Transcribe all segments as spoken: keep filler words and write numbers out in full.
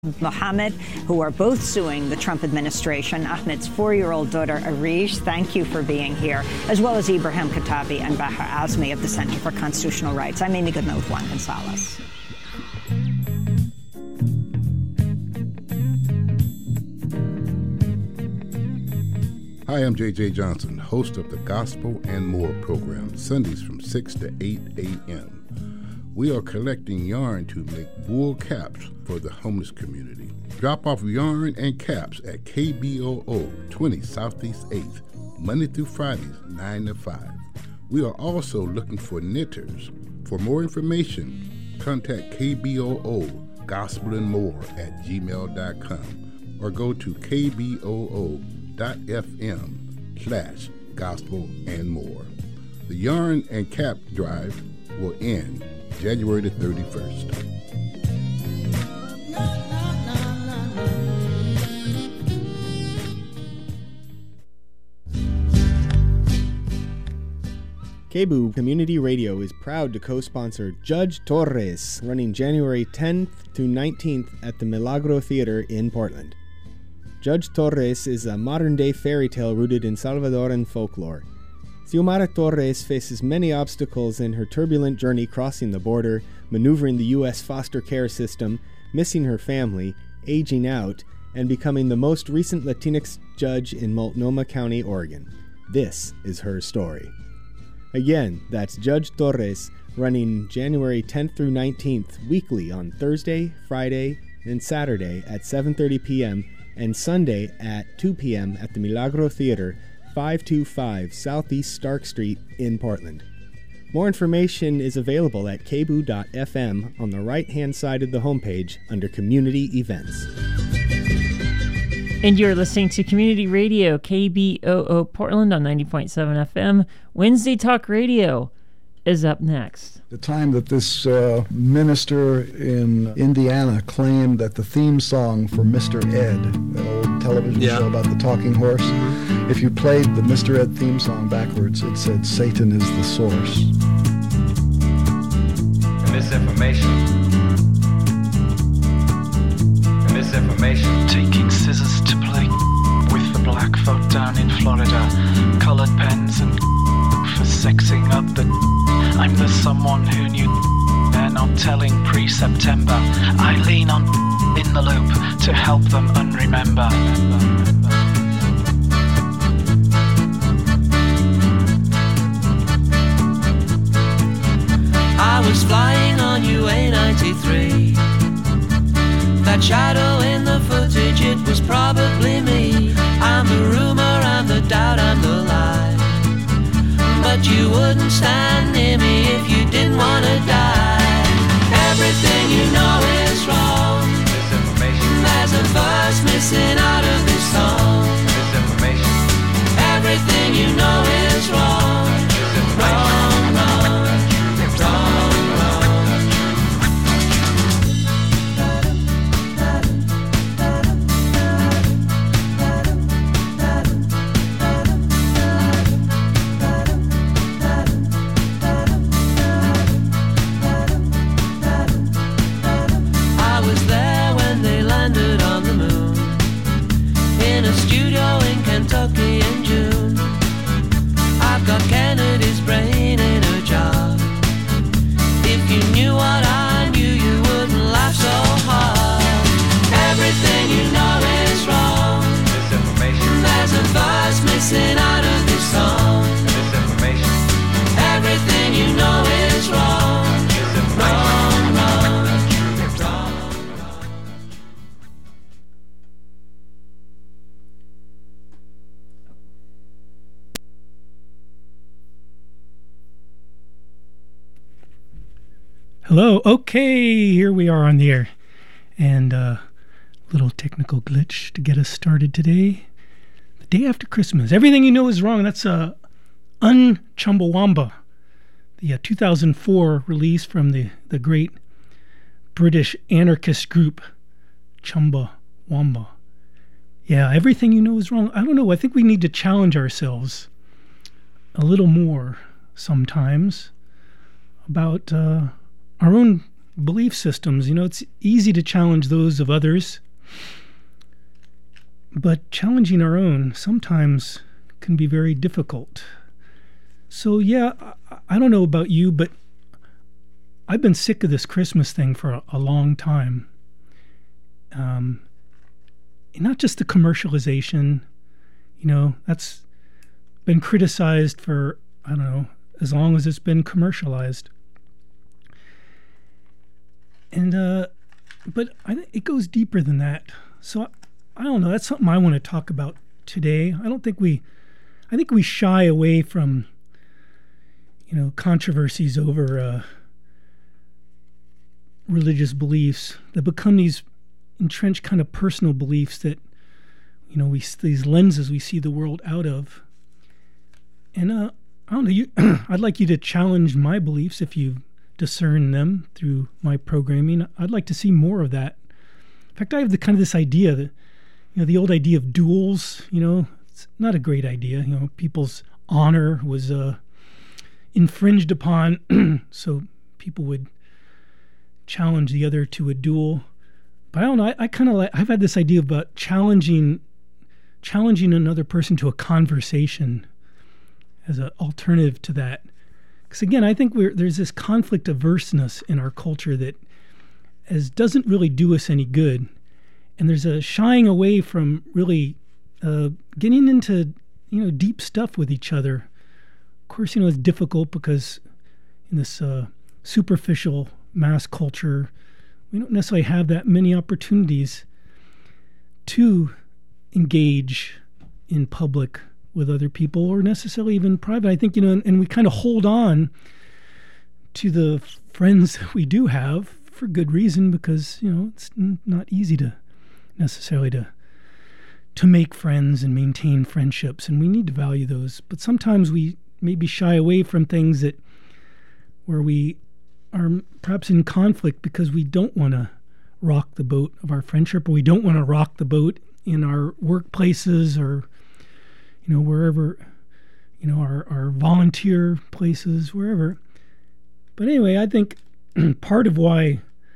Mohammed, who are both suing the Trump administration. Ahmed's four-year-old daughter, Arish, thank you for being here, as well as Ibrahim Katabi and Bahar Azmi of the Center for Constitutional Rights. I'm Amy Goodman with Juan Gonzalez. Hi, I'm J J Johnson, host of the Gospel and More program, Sundays from six to eight a.m. We are collecting yarn to make wool caps for the homeless community. Drop off yarn and caps at K B O O twenty Southeast eighth, Monday through Fridays, nine to five. We are also looking for knitters. For more information, contact K B O O Gospel and More at gmail dot com or go to K B O O dot F M slash gospel and more. The yarn and cap drive will end January the thirty-first. K B O O Community Radio is proud to co-sponsor Judge Torres, running January tenth through nineteenth at the Milagro Theater in Portland. Judge Torres is a modern-day fairy tale rooted in Salvadoran folklore. Xiomara Torres faces many obstacles in her turbulent journey crossing the border, maneuvering the U S foster care system, missing her family, aging out, and becoming the most recent Latinx judge in Multnomah County, Oregon. This is her story. Again, that's Judge Torres, running January tenth through nineteenth, weekly on Thursday, Friday, and Saturday at seven thirty p.m., and Sunday at two p.m. at the Milagro Theater, five twenty-five Southeast Stark Street in Portland. More information is available at K B O O dot F M on the right-hand side of the homepage under Community Events. And you're listening to Community Radio, K B O O Portland on ninety point seven F M. Wednesday Talk Radio is up next. The time that this uh, minister in Indiana claimed that the theme song for Mister Ed, that old television yeah. show about the talking horse, if you played the Mister Ed theme song backwards, it said, "Satan is the source." Misinformation. Misinformation. Taking scissors to play with the black folk down in Florida. Colored pens and for sexing up the... I'm the someone who knew they're not telling pre-September. I lean on in the loop to help them unremember. I was flying on U A ninety-three. That shadow in the footage, it was probably me. I'm the rumor, I'm the doubt, I'm the lie. But you wouldn't stand near me if you didn't want to die. Everything you know is wrong. There's a verse missing out of this song. Everything you know is wrong. Wrong, wrong, wrong, wrong. I was there when they landed on the moon, in a studio in Kentucky in June. I've got Kennedy's brain in a jar. If you knew what I knew, you wouldn't laugh so hard. Everything you know is wrong. There's a verse missing out of this song. Everything you know is wrong. Wrong, wrong, wrong. Hello. Okay, here we are on the air. And a uh, little technical glitch to get us started today. The day after Christmas. Everything you know is wrong. That's uh, Un-Chumbawamba, the uh, two thousand four release from the, the great British anarchist group Chumbawamba. Yeah, everything you know is wrong. I don't know. I think we need to challenge ourselves a little more sometimes about uh, our own belief systems. You know, it's easy to challenge those of others, but challenging our own sometimes can be very difficult. So yeah, I, I don't know about you, but I've been sick of this Christmas thing for a, a long time. Um, not just the commercialization, you know, that's been criticized for, I don't know, as long as it's been commercialized. And, uh, but I, it goes deeper than that. So I, I don't know, that's something I want to talk about today. I don't think we, I think we shy away from, you know, controversies over uh, religious beliefs that become these entrenched kind of personal beliefs that, you know, we these lenses we see the world out of. And uh, I don't know, you, I'd like you to challenge my beliefs if you discern them through my programming. I'd like to see more of that. In fact, I have the kind of this idea that, you know, the old idea of duels, you know, it's not a great idea. You know, people's honor was uh, infringed upon, so people would challenge the other to a duel. But I don't know, I, I kind of like, I've had this idea about challenging, challenging another person to a conversation as an alternative to that. Because again, I think we're, there's this conflict averseness in our culture that as doesn't really do us any good. And there's a shying away from really uh, getting into, you know, deep stuff with each other. Of course, you know, it's difficult because in this uh, superficial mass culture, we don't necessarily have that many opportunities to engage in public with other people or necessarily even private. I think, you know, and, and we kind of hold on to the friends that we do have for good reason because, you know, it's n- not easy to necessarily to to make friends and maintain friendships, and we need to value those. But sometimes we maybe shy away from things that where we are perhaps in conflict because we don't want to rock the boat of our friendship, or we don't want to rock the boat in our workplaces, or, you know, wherever, you know, our, our volunteer places, wherever. But anyway, I think part of why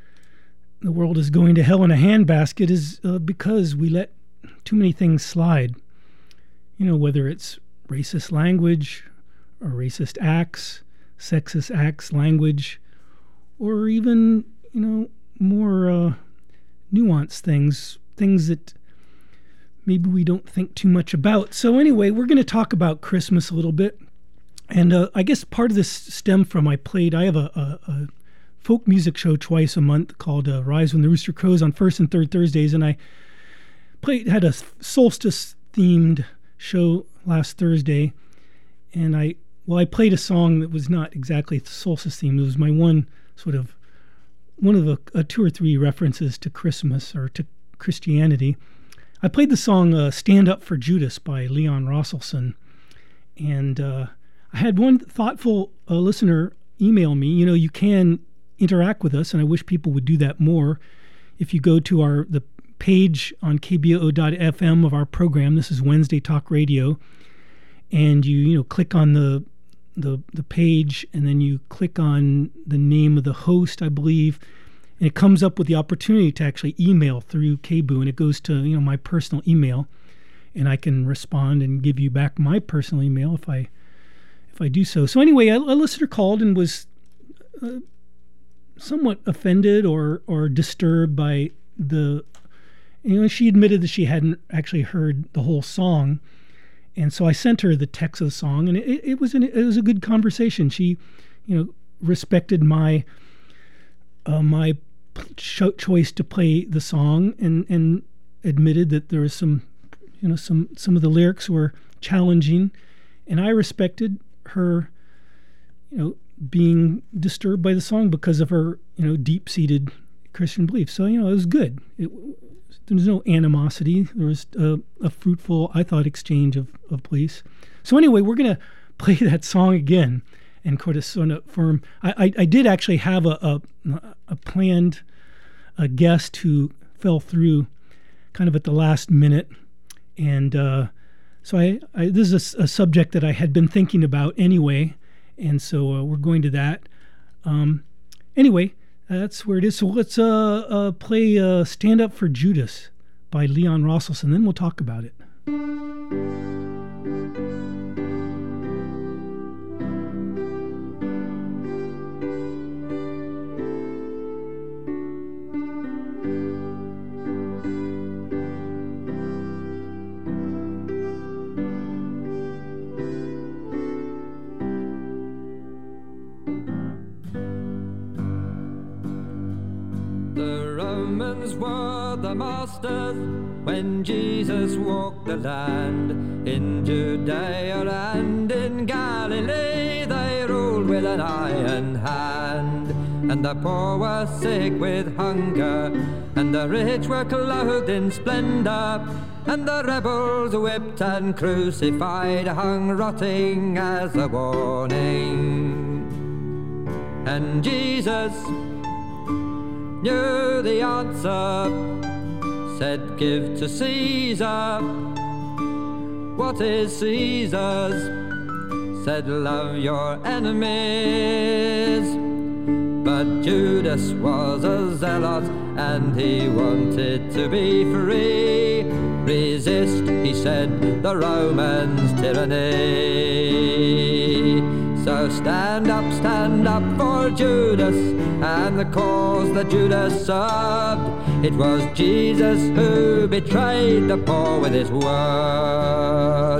the world is going to hell in a handbasket is uh, because we let too many things slide. You know, whether it's racist language or racist acts, sexist acts, language, or even, you know, more uh, nuanced things, things that maybe we don't think too much about. So anyway, we're going to talk about Christmas a little bit. And uh, I guess part of this stemmed from I played, I have a, a, a folk music show twice a month called uh, Rise When the Rooster Crows on first and third Thursdays, and I played had a solstice themed show last Thursday, and I well I played a song that was not exactly solstice themed. It was my one sort of one of the uh, two or three references to Christmas or to Christianity. I played the song uh, "Stand Up for Judas" by Leon Rosselson, and uh, I had one thoughtful uh, listener email me. You know, you can interact with us, and I wish people would do that more. If you go to our the page on K B O O dot F M of our program, this is Wednesday Talk Radio, and you you know click on the the the page, and then you click on the name of the host, I believe, and it comes up with the opportunity to actually email through K B O O, and it goes to you know my personal email, and I can respond and give you back my personal email if I if I do so. So anyway, a, a listener called and was uh, somewhat offended or or disturbed by the, you know, she admitted that she hadn't actually heard the whole song, and so I sent her the text of the song, and it, it was an, it was a good conversation. She, you know, respected my uh, my cho- choice to play the song, and and admitted that there was some, you know, some some of the lyrics were challenging, and I respected her, you know, being disturbed by the song because of her, you know, deep-seated Christian beliefs. So, you know, it was good. It, there was no animosity. There was a, a fruitful, I thought, exchange of, of beliefs. So anyway, we're going to play that song again and sort of sort of firm. I, I, I did actually have a, a, a planned a guest who fell through kind of at the last minute. And uh, so I, I this is a, a subject that I had been thinking about anyway. And so uh, we're going to that. Um, anyway, That's where it is. So let's uh, uh, play uh, Stand Up for Judas by Leon Rosselson, then we'll talk about it. Were the masters when Jesus walked the land. In Judea and in Galilee they ruled with an iron hand. And the poor were sick with hunger, and the rich were clothed in splendor, and the rebels whipped and crucified hung rotting as a warning. And Jesus knew the answer, said, give to Caesar what is Caesar's, said, love your enemies. But Judas was a zealot and he wanted to be free. Resist, he said, the Romans' tyranny. So stand up, stand up for Judas and the cause that Judas served. It was Jesus who betrayed the poor with his word.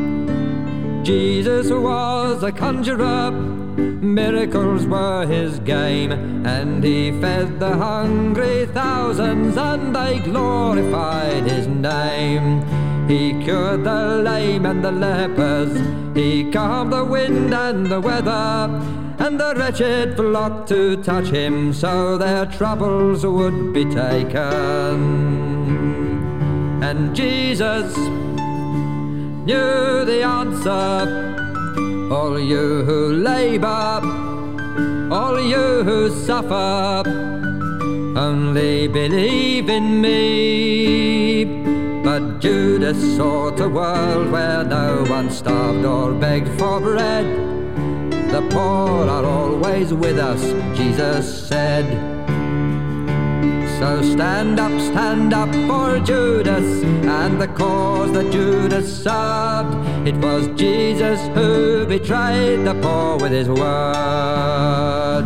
Jesus was a conjurer, miracles were his game, and he fed the hungry thousands and they glorified his name. He cured the lame and the lepers, he calmed the wind and the weather, and the wretched flocked to touch him so their troubles would be taken. And Jesus knew the answer. All you who labor, all you who suffer, only believe in me. But Judas sought a world where no one starved or begged for bread. The poor are always with us, Jesus said. So stand up, stand up for Judas and the cause that Judas served. It was Jesus who betrayed the poor with his word.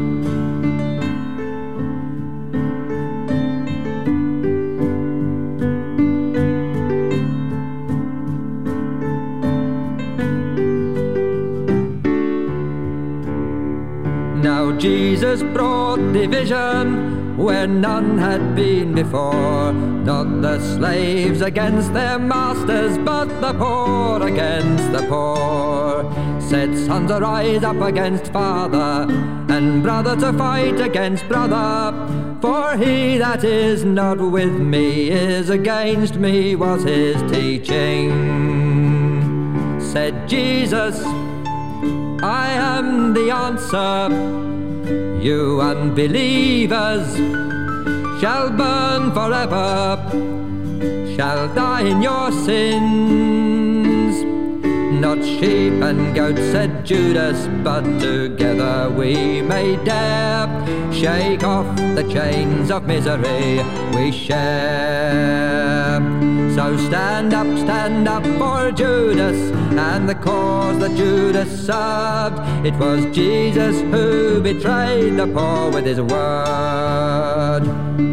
Now Jesus brought division where none had been before. Not the slaves against their masters, but the poor against the poor. Said sons arise up against father, and brother to fight against brother. For he that is not with me is against me, was his teaching. Said Jesus, I am the answer. You unbelievers shall burn forever, shall die in your sins. Not sheep and goats, said Judas, but together we may dare shake off the chains of misery we share. So stand up, stand up for Judas and the cause that Judas served. It was Jesus who betrayed the poor with his word.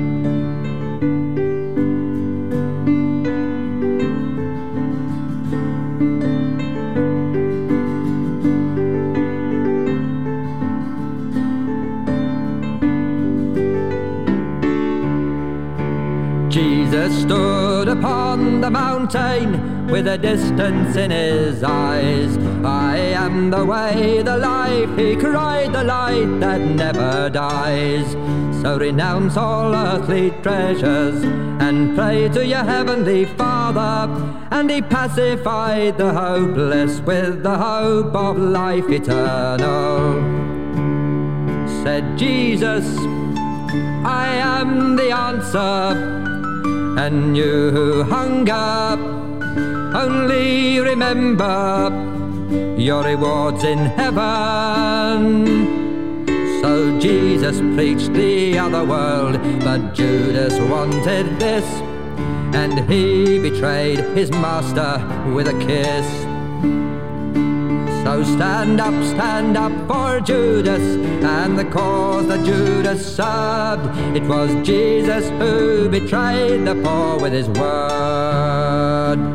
Jesus stood upon the mountain with a distance in his eyes. I am the way, the life, he cried, the light that never dies. So renounce all earthly treasures and pray to your heavenly Father. And he pacified the hopeless with the hope of life eternal. Said Jesus, I am the answer. And you who hunger, only remember your reward's in heaven. So Jesus preached the other world, but Judas wanted this, and he betrayed his master with a kiss. So stand up, stand up for Judas and the cause that Judas served. It was Jesus who betrayed the poor with his word.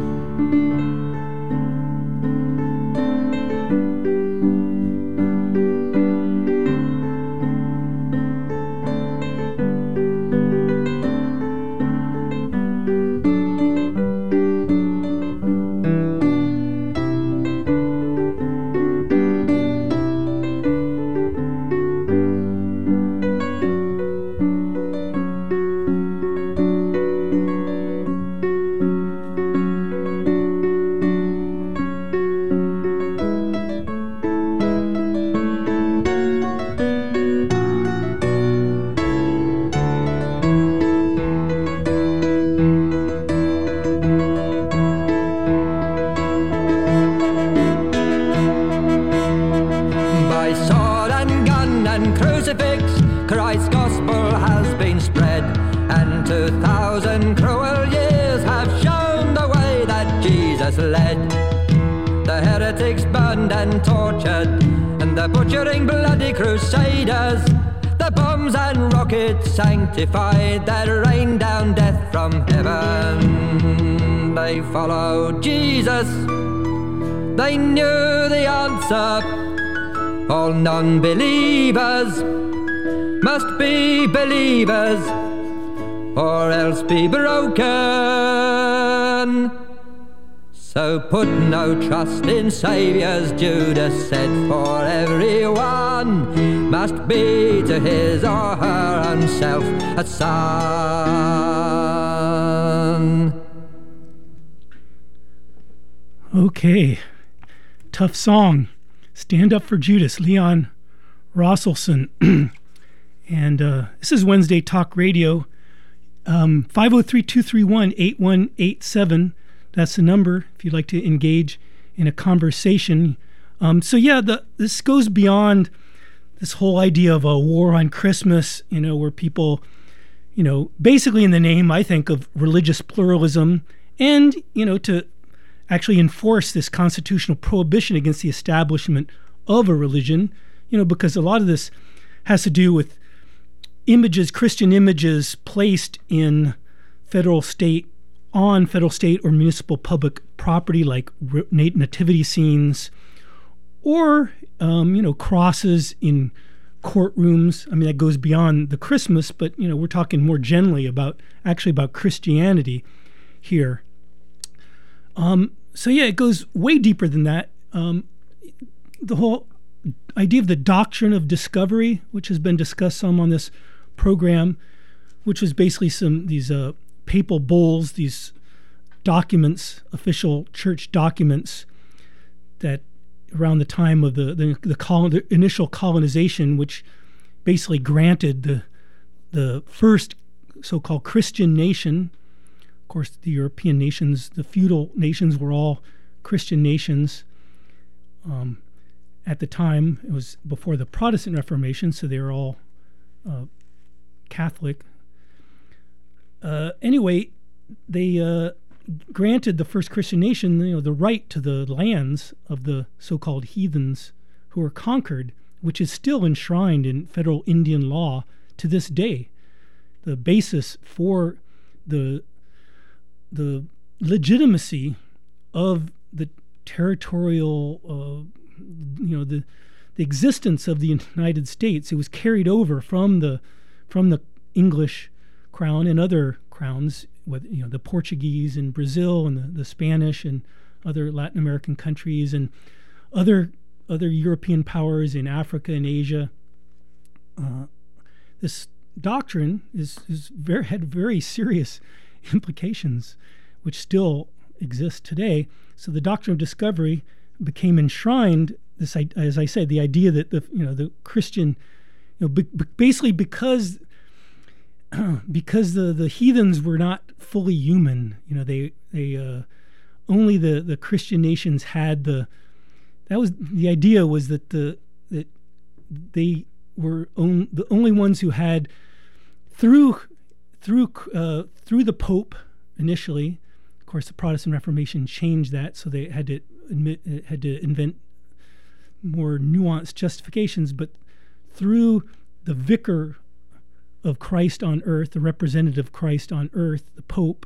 Sanctified that rained down death from heaven. They followed Jesus, they knew the answer. All non-believers must be believers, or else be broken. So put no trust in saviours, Judas said, for everyone must be to his or her own self a son. Okay, tough song. Stand Up for Judas, Leon Rosselson. And uh, this is Wednesday Talk Radio, um, five oh three, two three one, eight one eight seven. That's the number if you'd like to engage in a conversation. Um, so yeah, the, this goes beyond this whole idea of a war on Christmas, you know, where people, you know, basically in the name, I think, of religious pluralism and, you know, to actually enforce this constitutional prohibition against the establishment of a religion, you know, because a lot of this has to do with images, Christian images placed in federal, state, on federal, state, or municipal public property, like nativity scenes, or, um, you know, crosses in courtrooms. I mean, that goes beyond the Christmas, but, you know, we're talking more generally about, actually about Christianity here. Um, so, yeah, it goes way deeper than that. Um, the whole idea of the doctrine of discovery, which has been discussed some on this program, which was basically some, these, uh, papal bulls, these documents, official church documents that around the time of the the, the, colon, the initial colonization, which basically granted the the first so-called Christian nation. Of course, the European nations, the feudal nations, were all Christian nations. Um, at the time, it was before the Protestant Reformation, so they were all uh, Catholic. Uh, anyway, they uh, granted the first Christian nation, you know, the right to the lands of the so-called heathens who were conquered, which is still enshrined in federal Indian law to this day. The basis for the the legitimacy of the territorial, uh, you know, the the existence of the United States. It was carried over from the from the English crown and other crowns, with, you know, the Portuguese in Brazil and the, the Spanish and other Latin American countries and other other European powers in Africa and Asia. Uh, this doctrine is, is very, had very serious implications, which still exist today. So the doctrine of discovery became enshrined. This, as I said, the idea that the you know the Christian, you know, b- basically because. because the, the heathens were not fully human, you know, they they uh, only the, the Christian nations had the that was the idea was that the that they were on, the only ones who had, through through uh, through the Pope initially. Of course, the Protestant Reformation changed that, so they had to admit, had to invent more nuanced justifications. But through the vicar of Christ on earth, the representative of Christ on earth, the Pope,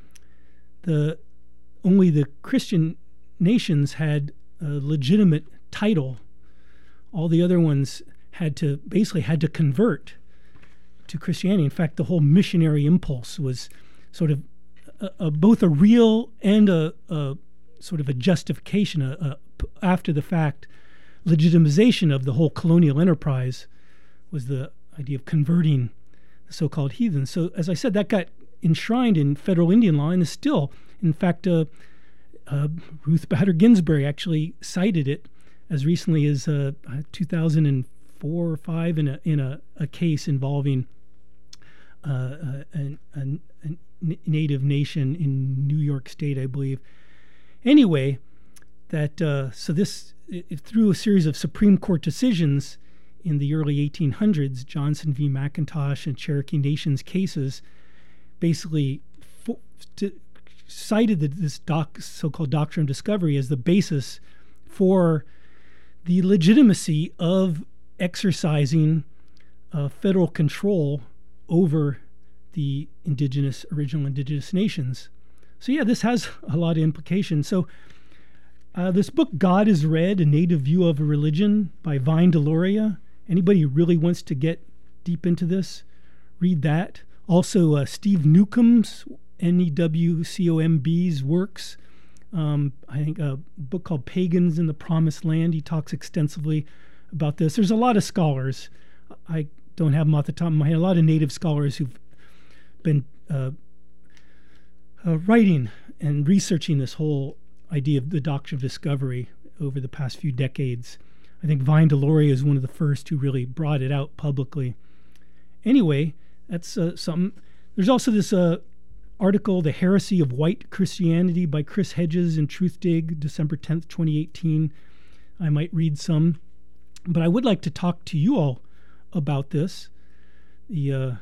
the only the Christian nations had a legitimate title. All the other ones had to basically had to convert to Christianity. In fact, the whole missionary impulse was sort of a, a, both a real and a, a sort of a justification, a, a after the fact legitimization of the whole colonial enterprise was the idea of converting the so-called heathens. So, as I said, that got enshrined in federal Indian law and is still, in fact, uh, uh, Ruth Bader Ginsburg actually cited it as recently as uh, two thousand four or five in a in a, a case involving uh, a, a, a native nation in New York State, I believe. Anyway, that uh, so this it, through a series of Supreme Court decisions in the early eighteen hundreds, Johnson v. McIntosh and Cherokee Nations cases, basically for, to, cited the, this doc, so-called doctrine of discovery as the basis for the legitimacy of exercising uh, federal control over the indigenous, original indigenous nations. So yeah, this has a lot of implications. So uh, this book, God is Red, A Native View of a Religion by Vine Deloria. Anybody who really wants to get deep into this, read that. Also, uh, Steve Newcomb's, N E W C O M B's works. Um, I think a book called Pagans in the Promised Land. He talks extensively about this. There's a lot of scholars. I don't have them off the top of my head. A lot of native scholars who've been uh, uh, writing and researching this whole idea of the doctrine of discovery over the past few decades. I think Vine Deloria is one of the first who really brought it out publicly. Anyway, that's uh, something. There's also this uh, article, The Heresy of White Christianity by Chris Hedges in Truthdig, December tenth, twenty eighteen. I might read some. But I would like to talk to you all about this. The, uh,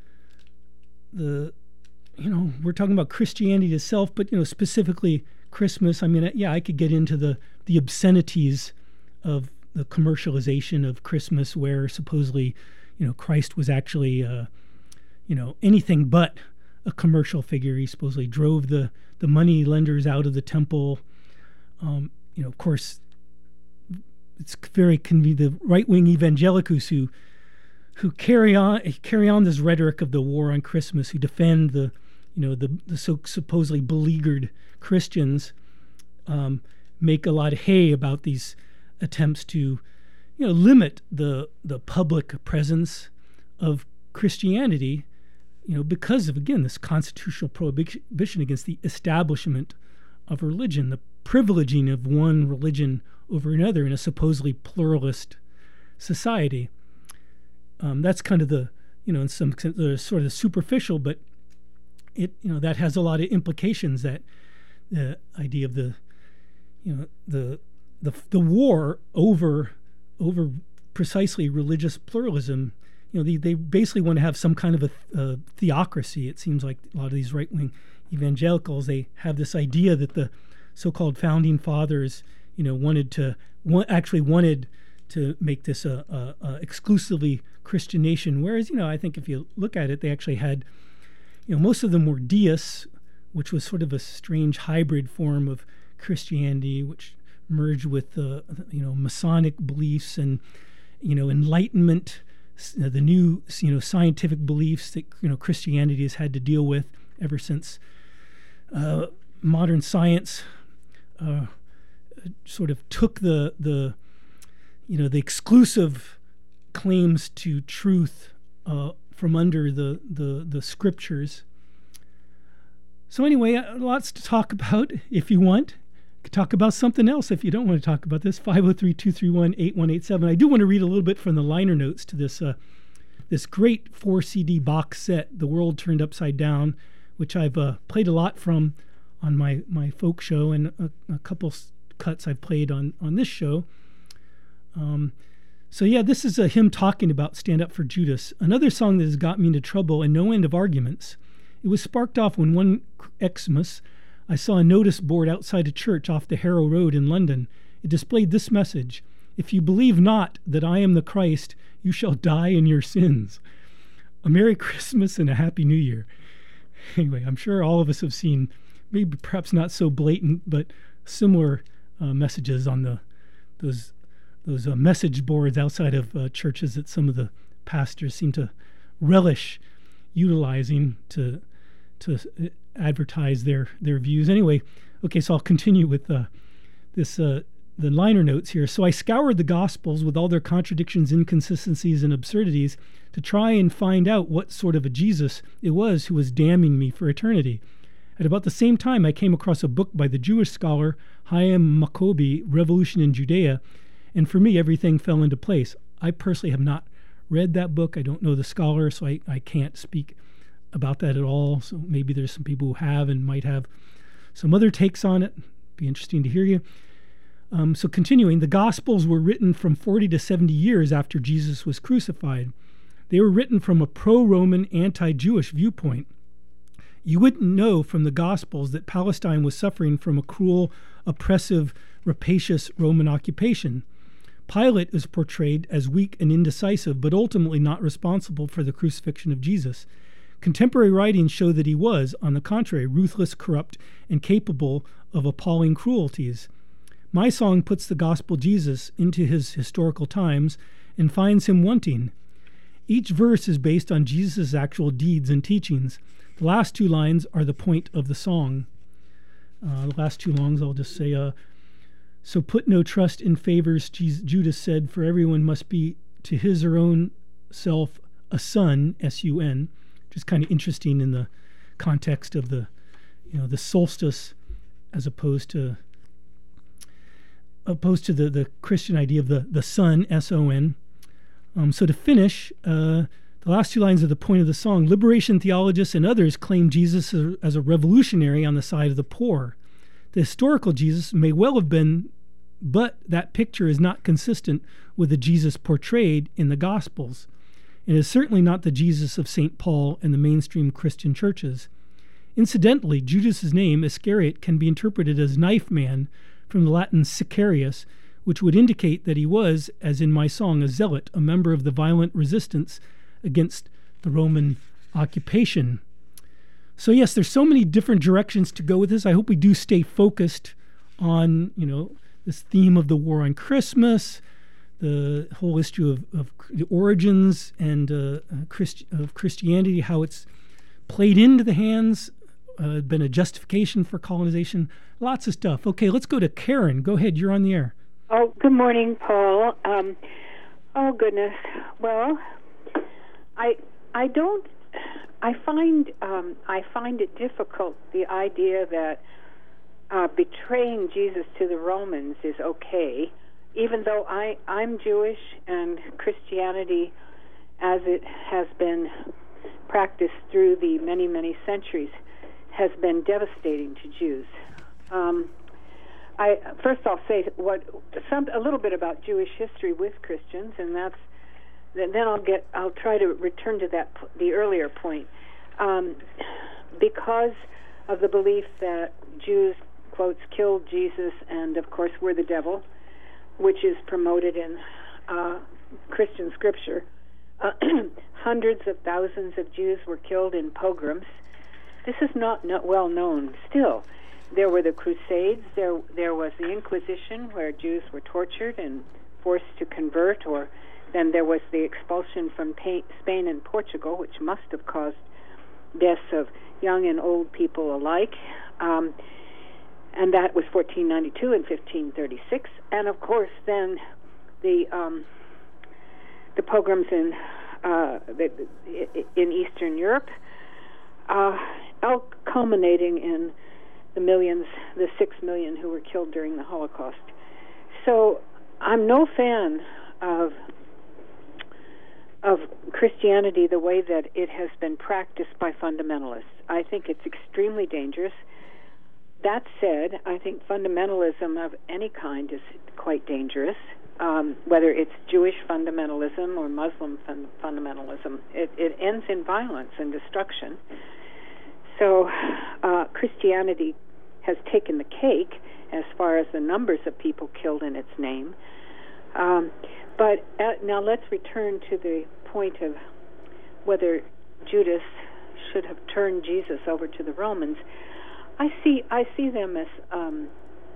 the, you know, we're talking about Christianity itself, but, you know, specifically Christmas. I mean, yeah, I could get into the, the obscenities of the commercialization of Christmas, where supposedly, you know, Christ was actually, uh, you know, anything but a commercial figure. He supposedly drove the, the money lenders out of the temple. Um, you know, of course, it's very convenient. The right-wing evangelicals who who carry on carry on this rhetoric of the war on Christmas, who defend the, you know, the, the so supposedly beleaguered Christians, um, make a lot of hay about these attempts to, you know, limit the the public presence of Christianity, you know, because of, again, this constitutional prohibition against the establishment of religion, the privileging of one religion over another in a supposedly pluralist society. Um, that's kind of the, you know, in some sense, uh, sort of the superficial, but it, you know, that has a lot of implications. That the idea of the, you know, the the the war over over precisely religious pluralism. You know, they, they basically want to have some kind of a, a theocracy. It seems like a lot of these right-wing evangelicals, they have this idea that the so-called founding fathers, you know, wanted to want, actually wanted to make this a, a, a exclusively Christian nation. Whereas, you know, I think if you look at it, they actually had, you know, most of them were deists, which was sort of a strange hybrid form of Christianity, which merged with the, uh, you know, Masonic beliefs and, you know, Enlightenment, uh, the new, you know, scientific beliefs that, you know, Christianity has had to deal with ever since uh, modern science uh, sort of took the the you know the exclusive claims to truth uh, from under the, the the scriptures. So anyway, uh, lots to talk about. If you want, could talk about something else. If you don't want to talk about this, five oh three, two three one, eight one eight seven. I do want to read a little bit from the liner notes to this uh, this great four C D box set, The World Turned Upside Down, which I've uh, played a lot from on my, my folk show, and a, a couple cuts I've played on, on this show. Um, So yeah, this is a hymn talking about Stand Up for Judas, another song that has got me into trouble and no end of arguments. It was sparked off when one Xmas I saw a notice board outside a church off the Harrow Road in London. It displayed this message: "If you believe not that I am the Christ, you shall die in your sins." A Merry Christmas and a Happy New Year. Anyway, I'm sure all of us have seen, maybe perhaps not so blatant, but similar uh, messages on the those those uh, message boards outside of uh, churches that some of the pastors seem to relish utilizing to to advertise their their views. Anyway, okay, so I'll continue with uh, this uh, the liner notes here. "So I scoured the Gospels with all their contradictions, inconsistencies, and absurdities to try and find out what sort of a Jesus it was who was damning me for eternity. At about the same time, I came across a book by the Jewish scholar Chaim Maccobi, Revolution in Judea, and for me, everything fell into place. I personally have not read that book. I don't know the scholar, so I, I can't speak about that at all. So maybe there's some people who have and might have some other takes on it. Be interesting to hear you. Um, so continuing, the Gospels were written from forty to seventy years after Jesus was crucified. They were written from a pro-Roman, anti-Jewish viewpoint. You wouldn't know from the Gospels that Palestine was suffering from a cruel, oppressive, rapacious Roman occupation. Pilate is portrayed as weak and indecisive, but ultimately not responsible for the crucifixion of Jesus. Contemporary writings show that he was, on the contrary, ruthless, corrupt, and capable of appalling cruelties. My song puts the gospel Jesus into his historical times and finds him wanting. Each verse is based on Jesus' actual deeds and teachings. The last two lines are the point of the song. Uh, the last two lines, I'll just say, uh, "So put no trust in favors," Judas said, "for everyone must be to his or own self a son," S U N, which is kind of interesting in the context of the, you know, the solstice, as opposed to opposed to the, the Christian idea of the, the son, S O N. Um, so to finish, uh, the last two lines are the point of the song. Liberation theologists and others claim Jesus as a revolutionary on the side of the poor. The historical Jesus may well have been, but that picture is not consistent with the Jesus portrayed in the Gospels. It is certainly not the Jesus of Saint Paul and the mainstream Christian churches. Incidentally, Judas's name, Iscariot, can be interpreted as knife man from the Latin sicarius, which would indicate that he was, as in my song, a zealot, a member of the violent resistance against the Roman occupation. So yes, there's so many different directions to go with this. I hope we do stay focused on, you know, this theme of the war on Christmas, the whole issue of, of the origins and uh, Christ, of Christianity, how it's played into the hands, uh, been a justification for colonization, lots of stuff. Okay, let's go to Karen. Go ahead, you're on the air. Oh, good morning, Paul. Um, oh, goodness. Well, I I don't. I find um, I find it difficult, the idea that uh, betraying Jesus to the Romans is okay, even though I I'm Jewish and Christianity, as it has been practiced through the many many centuries, has been devastating to Jews. Um, I first I'll say what some a little bit about Jewish history with Christians, and that's then I'll get I'll try to return to that the earlier point, um, because of the belief that Jews, quotes, killed Jesus and of course were the devil, which is promoted in uh, Christian scripture. Uh, hundreds of thousands of Jews were killed in pogroms. This is not, not well known still. There were the Crusades, there there was the Inquisition, where Jews were tortured and forced to convert, or then there was the expulsion from Spain and Portugal, which must have caused deaths of young and old people alike. Um, and that was fourteen ninety-two and fifteen thirty-six. And of course then the um, the pogroms in, uh, the, in Eastern Europe, uh, all culminating in the millions, the six million who were killed during the Holocaust. So I'm no fan of of Christianity the way that it has been practiced by fundamentalists. I think it's extremely dangerous. That said, I think fundamentalism of any kind is quite dangerous. um, whether it's Jewish fundamentalism or Muslim fun- fundamentalism. It, it ends in violence and destruction. So uh, Christianity has taken the cake as far as the numbers of people killed in its name. Um, but at, now let's return to the point of whether Judas should have turned Jesus over to the Romans. I see I see them as um,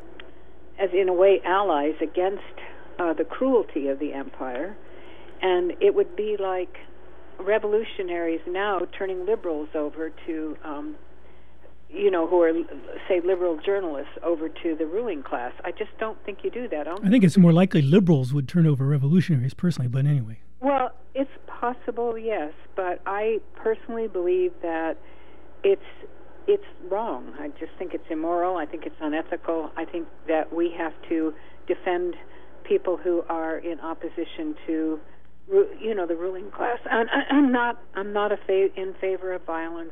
as in a way allies against uh, the cruelty of the empire, and it would be like revolutionaries now turning liberals over to um, you know, who are, say, liberal journalists over to the ruling class. I just don't think you do that. I, I think it's more likely liberals would turn over revolutionaries personally, but anyway. Well, it's possible, yes, but I personally believe that it's it's wrong. I just think it's immoral. I think it's unethical. I think that we have to defend people who are in opposition to, you know, the ruling class. And I'm not I'm not a fa- in favor of violence.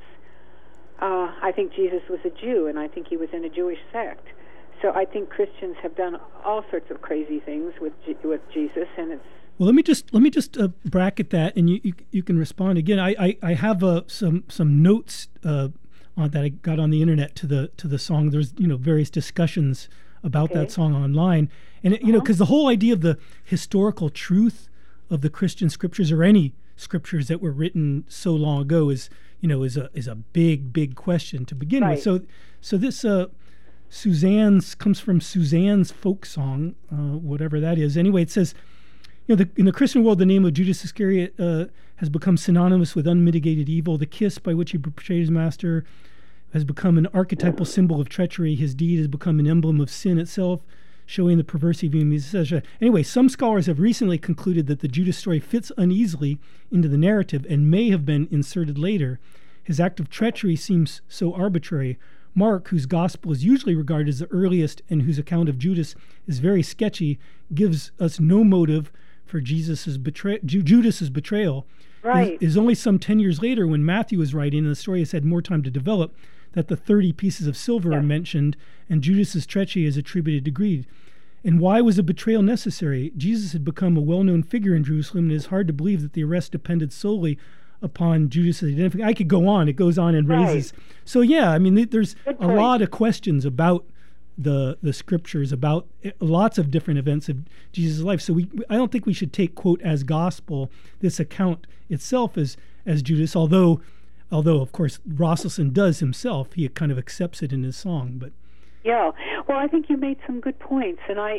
Uh, I think Jesus was a Jew, and I think he was in a Jewish sect. So I think Christians have done all sorts of crazy things with G- with Jesus, and it's. Well, let me just let me just uh, bracket that, and you, you you can respond again. I I, I have uh, some some notes uh, on that I got on the internet to the to the song. There's you know various discussions about Okay. that song online, and it, you know because the whole idea of the historical truth of the Christian scriptures or any scriptures that were written so long ago is you know is a is a big big question to begin Right. with. So so this uh, Suzanne's comes from Suzanne's folk song, uh, whatever that is. Anyway, it says. You know, the, in the Christian world, the name of Judas Iscariot uh, has become synonymous with unmitigated evil. The kiss by which he betrayed his master has become an archetypal symbol of treachery. His deed has become an emblem of sin itself, showing the perversity of human beings. Anyway, some scholars have recently concluded that the Judas story fits uneasily into the narrative and may have been inserted later. His act of treachery seems so arbitrary. Mark, whose gospel is usually regarded as the earliest and whose account of Judas is very sketchy, gives us no motive for Jesus's betray- Ju- Judas's betrayal. Right. It is only some ten years later, when Matthew was writing, and the story has had more time to develop, that the thirty pieces of silver Yeah. are mentioned, and Judas's treachery is attributed to greed. And why was a betrayal necessary? Jesus had become a well-known figure in Jerusalem, and it is hard to believe that the arrest depended solely upon Judas's identification. I could go on. It goes on and Right. raises. So yeah, I mean, th- there's Good a point. lot of questions about the the scriptures, about eh, lots of different events of Jesus' life. So we, I don't think we should take, quote, as gospel this account itself as as Judas, although although of course Rosselson does himself, he kind of accepts it in his song. But Yeah, well, I think you made some good points, and I,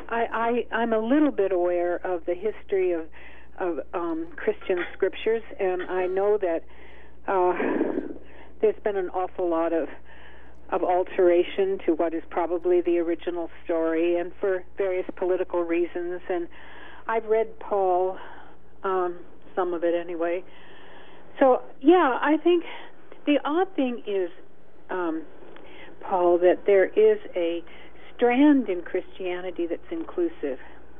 I, I I'm a little bit aware of the history of of um, Christian scriptures, and I know that uh, there's been an awful lot of of alteration to what is probably the original story, and for various political reasons. And I've read Paul, um, some of it anyway. So yeah, I think the odd thing is, um, Paul, that there is a strand in Christianity that's inclusive,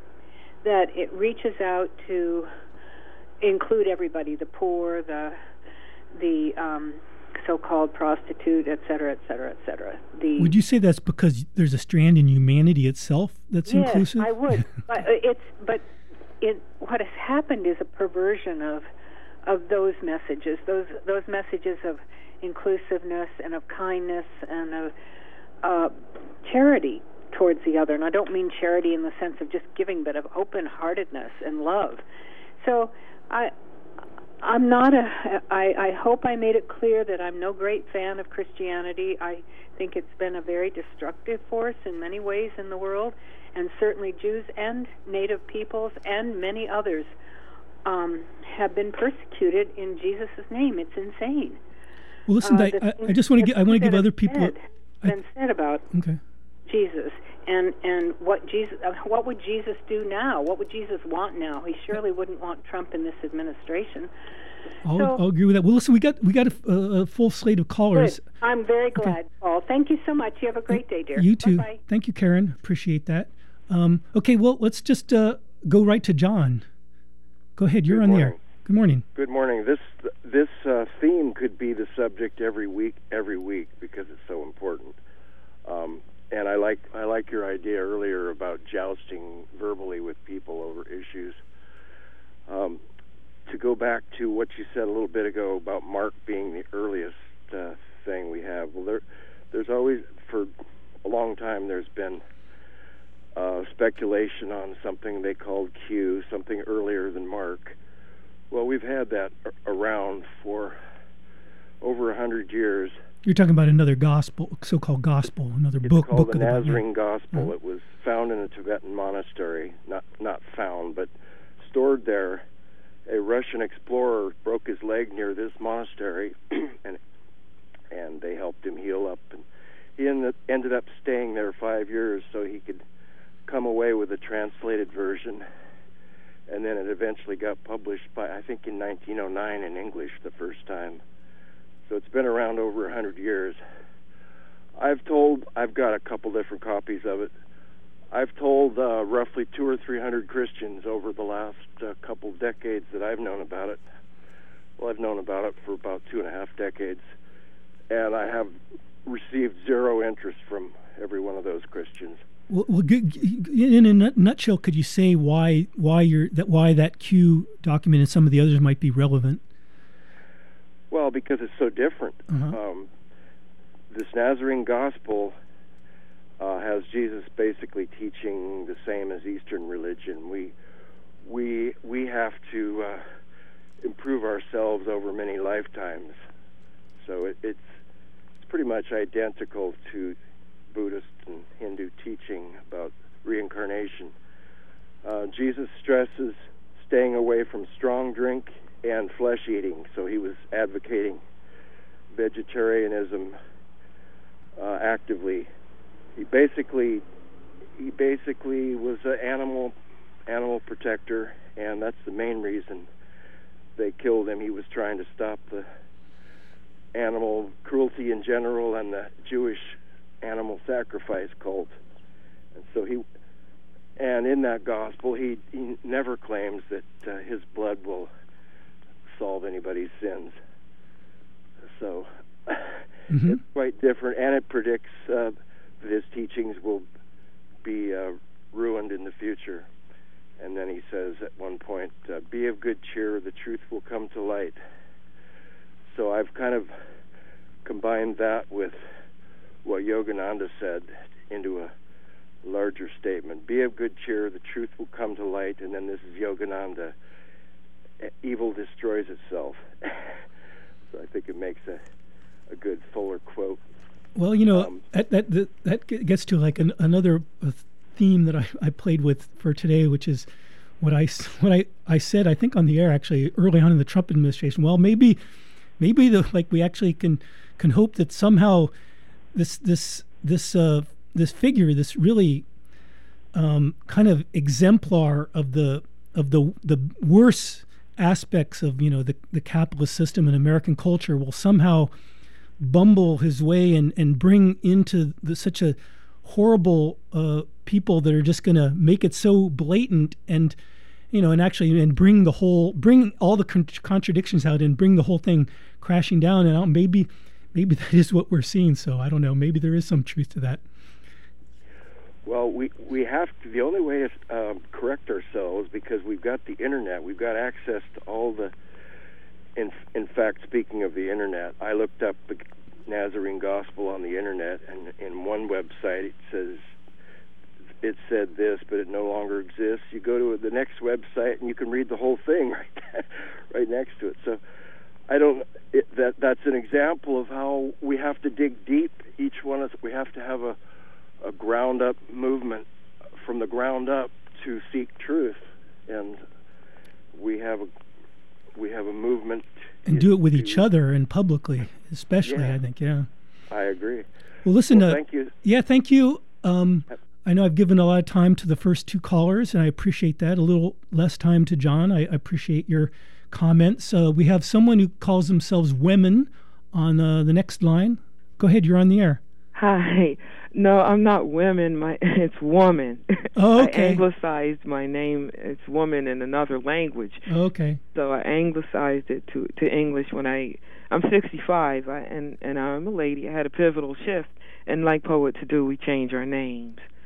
that it reaches out to include everybody, the poor, the the um, so-called prostitute, et cetera, et cetera, et cetera. The, would you say that's because there's a strand in humanity itself that's yes, inclusive? I would. But it's but it what has happened is a perversion of of those messages, those those messages of inclusiveness and of kindness and of uh, charity towards the other. And I don't mean charity in the sense of just giving, but of open-heartedness and love. So I. I'm not a. I, I hope I made it clear that I'm no great fan of Christianity. I think it's been a very destructive force in many ways in the world, and certainly Jews and Native peoples and many others um, have been persecuted in Jesus' name. It's insane. Well, listen, Uh, I, the I, I things just want to that get. I want to give have other people. said- I- been said about okay. Jesus and and what Jesus uh, what would Jesus do now? What would Jesus want now? He surely wouldn't want Trump in this administration. I'll, So- I'll agree with that. Well, listen, we got we got a, a, a full slate of callers. Good. I'm very glad, Paul. Thank you so much. You have a great day, dear. You too. Bye-bye. Thank you, Karen. Appreciate that. Um, okay, well, let's just uh, go right to John. Go ahead. You're Good on the morning. air. Good morning. Good morning. This this uh, theme could be the subject every week, every week because it's so important. Um, and I like I like your idea earlier about jousting jousting verbally with people over issues. Um, to go back to what you said a little bit ago about Mark being the earliest uh, thing we have, well, there, there's always, for a long time, there's been uh, speculation on something they called Q, something earlier than Mark. Well, we've had that around for over a hundred years. You're talking about another gospel, so-called gospel, another it's book. It's called book the Nazarene the Gospel. Yeah. It was found in a Tibetan monastery, not not found, but stored there. A Russian explorer broke his leg near this monastery, and and they helped him heal up. And he ended, ended up staying there five years so he could come away with a translated version. And then it eventually got published by, I think, in nineteen oh nine in English the first time. So it's been around over a hundred years. I've told, I've got a couple different copies of it. I've told uh, roughly two or three hundred Christians over the last uh, couple decades that I've known about it. Well, I've known about it for about two and a half decades, and I have received zero interest from every one of those Christians. Well, well, in a nutshell, could you say why why you're that why that Q document and some of the others might be relevant? Well, because it's so different. Uh-huh. Um, this Nazarene Gospel uh, has Jesus basically teaching the same as Eastern religion. We we we have to uh, improve ourselves over many lifetimes. So it, it's it's pretty much identical to Buddhist and Hindu teaching about reincarnation. Uh, Jesus stresses staying away from strong drink and flesh eating, so he was advocating vegetarianism uh, actively. He basically he basically was an animal animal protector, and that's the main reason they killed him. He was trying to stop the animal cruelty in general and the Jewish animal sacrifice cult. And so he, and in that gospel, he, he never claims that uh, his blood will solve anybody's sins. So mm-hmm. it's quite different, and it predicts uh, that his teachings will be uh, ruined in the future. And then he says at one point, uh, be of good cheer, the truth will come to light. So I've kind of combined that with what Yogananda said into a larger statement. Be of good cheer, the truth will come to light. And then this is Yogananda, evil destroys itself. So I think it makes a, a good fuller quote. Well, you know, um, that, that that that gets to like an, another theme that I, I played with for today, which is what I what I, I said, I think on the air actually early on in the Trump administration. Well, maybe maybe the like we actually can can hope that somehow this this this uh, this figure, this really um, kind of exemplar of the of the the worst aspects of you know the the capitalist system and American culture, will somehow bumble his way and and bring into the, such a horrible uh, people that are just going to make it so blatant and you know and actually and bring the whole bring all the con- contradictions out and bring the whole thing crashing down. And maybe maybe that is what we're seeing. So I don't know. Maybe there is some truth to that. Well, we we have to. The only way to um, correct ourselves, because we've got the internet, we've got access to all the. In in fact, speaking of the internet, I looked up the Nazarene Gospel on the internet, and in one website it says it said this, but it no longer exists. You go to the next website and you can read the whole thing right right next to it. So I don't. It, that that's an example of how we have to dig deep. Each one of us, we have to have a a ground up movement from the ground up to seek truth, and we have a we have a movement and do it with each other and publicly, especially. Yeah, I think, yeah. I agree. Well, listen. Well, uh, thank you. Yeah, thank you. Um, I know I've given a lot of time to the first two callers, and I appreciate that. A little less time to John. I, I appreciate your comments. Uh, we have someone who calls themselves Women on uh, the next line. Go ahead. You're on the air. Hi. No, I'm not women. My it's woman. Oh, okay. I anglicized my name. It's woman in another language. Okay. So I anglicized it to to English when I I'm sixty-five I, and and I'm a lady. I had a pivotal shift, and like poets do, we change our names.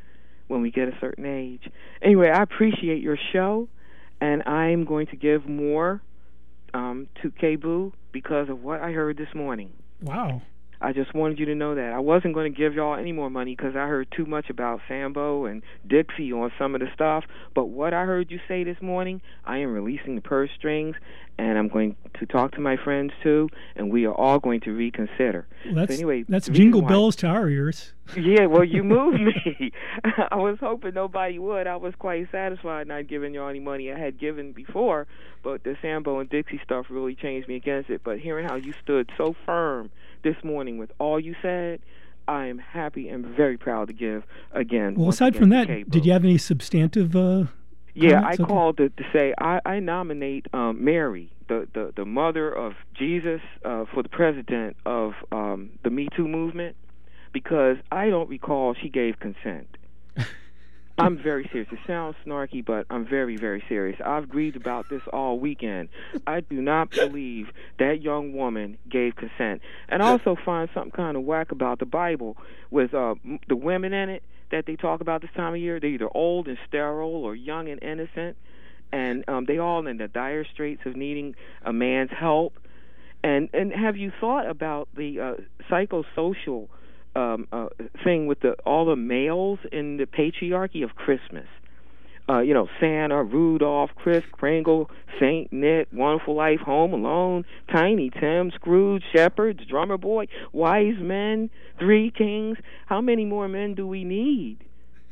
when we get a certain age. Anyway, I appreciate your show, and I'm going to give more um, to K-Boo because of what I heard this morning. Wow. I just wanted you to know that. I wasn't going to give y'all any more money because I heard too much about Sambo and Dixie on some of the stuff. But what I heard you say this morning, I am releasing the purse strings, and I'm going to talk to my friends too, and we are all going to reconsider. Well, that's so anyway, that's jingle bells to our ears. Yeah, well, you moved me. I was hoping nobody would. I was quite satisfied not giving y'all any money I had given before, but the Sambo and Dixie stuff really changed me against it. But hearing how you stood so firm this morning with all you said, I am happy and very proud to give again. Well, aside again from that, K-Boo. Did you have any substantive uh Yeah, comments? I Okay. called to, to say I, I nominate um, Mary, the, the, the mother of Jesus, uh, for the president of um, the Me Too movement, because I don't recall she gave consent. I'm very serious. It sounds snarky, but I'm very, very serious. I've grieved about this all weekend. I do not believe that young woman gave consent. And I also find something kind of whack about the Bible with uh, the women in it that they talk about this time of year. They're either old and sterile or young and innocent, and um, they all in the dire straits of needing a man's help. And and have you thought about the uh, psychosocial um, uh, thing with the all the males in the patriarchy of Christmas? Uh, you know, Santa, Rudolph, Kris Kringle, Saint Nick, Wonderful Life, Home Alone, Tiny Tim, Scrooge, Shepherds, Drummer Boy, Wise Men, Three Kings. How many more men do we need?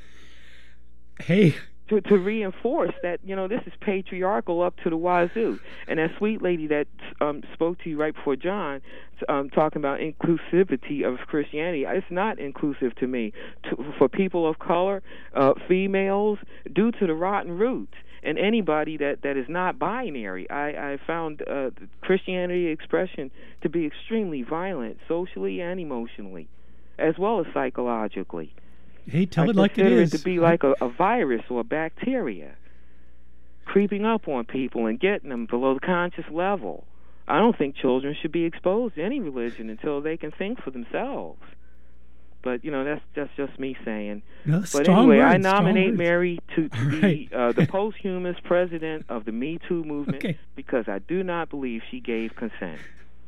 Hey. To, to reinforce that, you know, this is patriarchal up to the wazoo. And that sweet lady that um, spoke to you right before John, um, talking about inclusivity of Christianity, it's not inclusive to me. To, for people of color, uh, females, due to the rotten roots, and anybody that, that is not binary. I, I found uh, Christianity expression to be extremely violent, socially and emotionally, as well as psychologically. Hey, tell I it like it consider is. it to be like a, a virus or a bacteria creeping up on people and getting them below the conscious level. I don't think children should be exposed to any religion until they can think for themselves. But, you know, that's, that's just me saying. No, but strong anyway, words, I nominate strong Mary to, to be right. uh, the posthumous president of the Me Too movement Okay. because I do not believe she gave consent.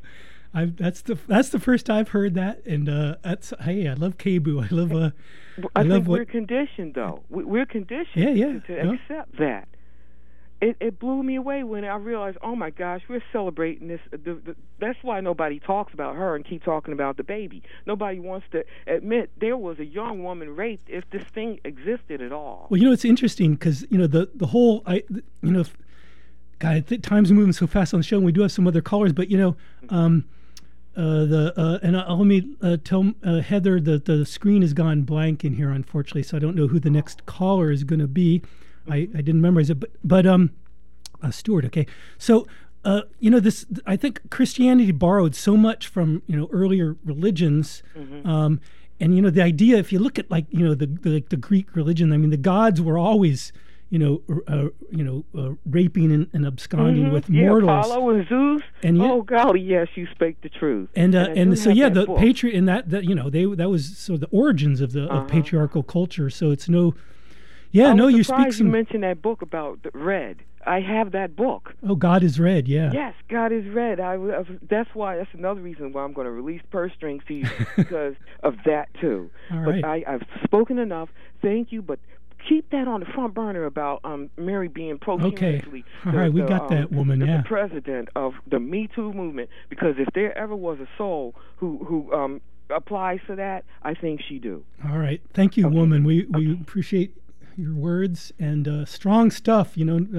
I that's the that's the first I've heard that, and uh, that's hey, I love K-Boo. I love uh, I, I think love we're what. conditioned, though. We- We're conditioned Yeah, yeah, to, to no. accept that. It, it blew me away when I realized, oh my gosh, we're celebrating this. The, the, that's why nobody talks about her and keep talking about the baby. Nobody wants to admit there was a young woman raped if this thing existed at all. Well, you know, it's interesting because you know the the whole I you know, God, th- time's moving so fast on the show, and we do have some other callers, but you know. Um, Uh, the uh, and uh, let me uh, tell uh, Heather that the screen has gone blank in here, unfortunately, so I don't know who the next caller is going to be. I, I didn't memorize it, but but um, uh, Stuart. Okay, so uh, you know this. I think Christianity borrowed so much from you know earlier religions, Mm-hmm. um, and you know the idea. If you look at like you know the the, like the Greek religion, I mean the gods were always. You know, uh, you know, uh, raping and, and absconding Mhm. with yeah, mortals. Apollo and Zeus. And yet- oh golly, yes, you spake the truth. And uh, I and, do so have yeah, that the book. patriot and that that you know they that was so the origins of the Uh-huh. of patriarchal culture. So it's no, yeah, I no, was you speak surprised you some. mentioned that book about the red. I have that book. Oh, God is red. Yeah. Yes, God is red. I, I, that's why. That's another reason why I'm going to release purse strings to you because of that too. All but right. I, I've spoken enough. Thank you, but. Keep that on the front burner about um, Mary being posthumously Okay. All right, we got um, that woman, the, yeah. the president of the Me Too movement. Because if there ever was a soul who who um, applies to that, I think she do. All right. Thank you, woman. We we appreciate your words and uh, strong stuff. You know,